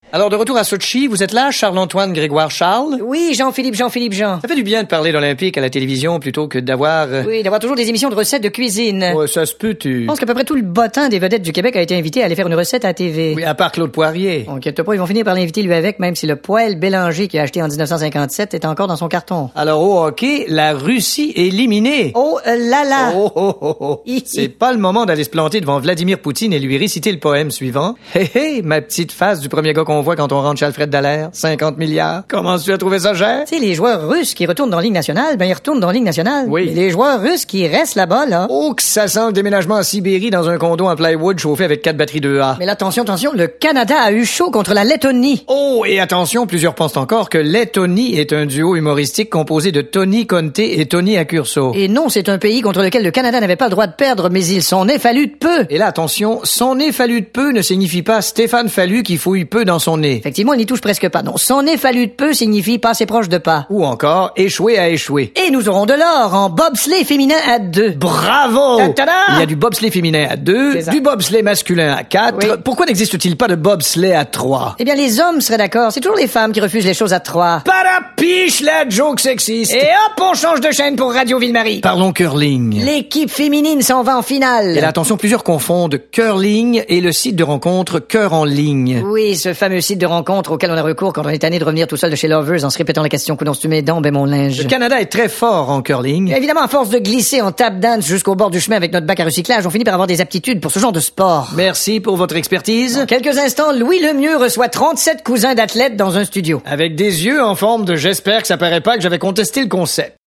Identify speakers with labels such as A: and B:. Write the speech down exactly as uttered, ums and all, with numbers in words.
A: Alors, de retour à Sochi, vous êtes là, Charles-Antoine Grégoire Charles?
B: Oui, Jean-Philippe, Jean-Philippe Jean.
A: Ça fait du bien de parler d'Olympique à la télévision plutôt que d'avoir... Euh...
B: Oui, d'avoir toujours des émissions de recettes de cuisine.
A: Ouais, ça se peut, tu...
B: Je pense qu'à peu près tout le bottin des vedettes du Québec a été invité à aller faire une recette à la T V.
A: Oui, à part Claude Poirier.
B: On inquiète pas, ils vont finir par l'inviter lui avec, même si le poêle Bélanger qu'il a acheté en dix-neuf cent cinquante-sept est encore dans son carton.
A: Alors, au hockey, la Russie éliminée.
B: Oh euh, là là!
A: Oh, oh, oh, oh. C'est pas le moment d'aller se planter devant Vladimir Poutine et lui réciter le poème suivant. Hé hé, ma petite face du premier gars qu'on voit quand on rentre chez Alfred Dallaire. cinquante milliards. Comment tu as trouvé ça cher?
B: Tu sais, les joueurs russes qui retournent dans la Ligue nationale, ben ils retournent dans la Ligue nationale.
A: Oui.
B: Mais les joueurs russes qui restent là-bas, là...
A: Oh, que ça sent le déménagement en Sibérie dans un condo en plywood chauffé avec quatre batteries deux A.
B: Mais là, attention, attention, le Canada a eu chaud contre la Lettonie.
A: Oh, et attention, plusieurs pensent encore que Lettonie est un duo humoristique composé de Tony Conte et Tony Accurso.
B: Et non, c'est un pays contre lequel le Canada n'avait pas le droit de perdre, mais il s'en est fallu de peu.
A: Et là, attention, son nez fallu de peu ne signifie pas Stéphane Fallu qui fouille peu dans son nez.
B: Effectivement, il n'y touche presque pas. Non, s'en est fallu de peu signifie pas assez proche de pas.
A: Ou encore, échouer à échouer.
B: Et nous aurons de l'or en bobsleigh féminin à deux.
A: Bravo!
B: Ta-ta-da!
A: Il y a du bobsleigh féminin à deux, du bobsleigh masculin à quatre.
B: Oui.
A: Pourquoi n'existe-t-il pas de bobsleigh à trois?
B: Eh bien, les hommes seraient d'accord. C'est toujours les femmes qui refusent les choses à trois.
A: Parapiche la joke sexiste!
B: Et hop, on change de chaîne pour Radio Ville-Marie.
A: Parlons curling.
B: L'équipe féminine s'en va en finale.
A: Et là, attention, plusieurs confondent curling et le site de rencontre Cœur en ligne.
B: Oui, ce fameux site de rencontre auquel on a recours quand on est tanné de revenir tout seul de chez Lovers en se répétant la question coudonc tu mets donc ben mon linge.
A: Le Canada est très fort en curling.
B: Évidemment, à force de glisser en tap dance jusqu'au bord du chemin avec notre bac à recyclage, on finit par avoir des aptitudes pour ce genre de sport.
A: Merci pour votre expertise.
B: Dans quelques instants, Louis Lemieux reçoit trente-sept cousins d'athlètes dans un studio.
A: Avec des yeux en forme de j'espère que ça paraît pas que j'avais contesté le concept.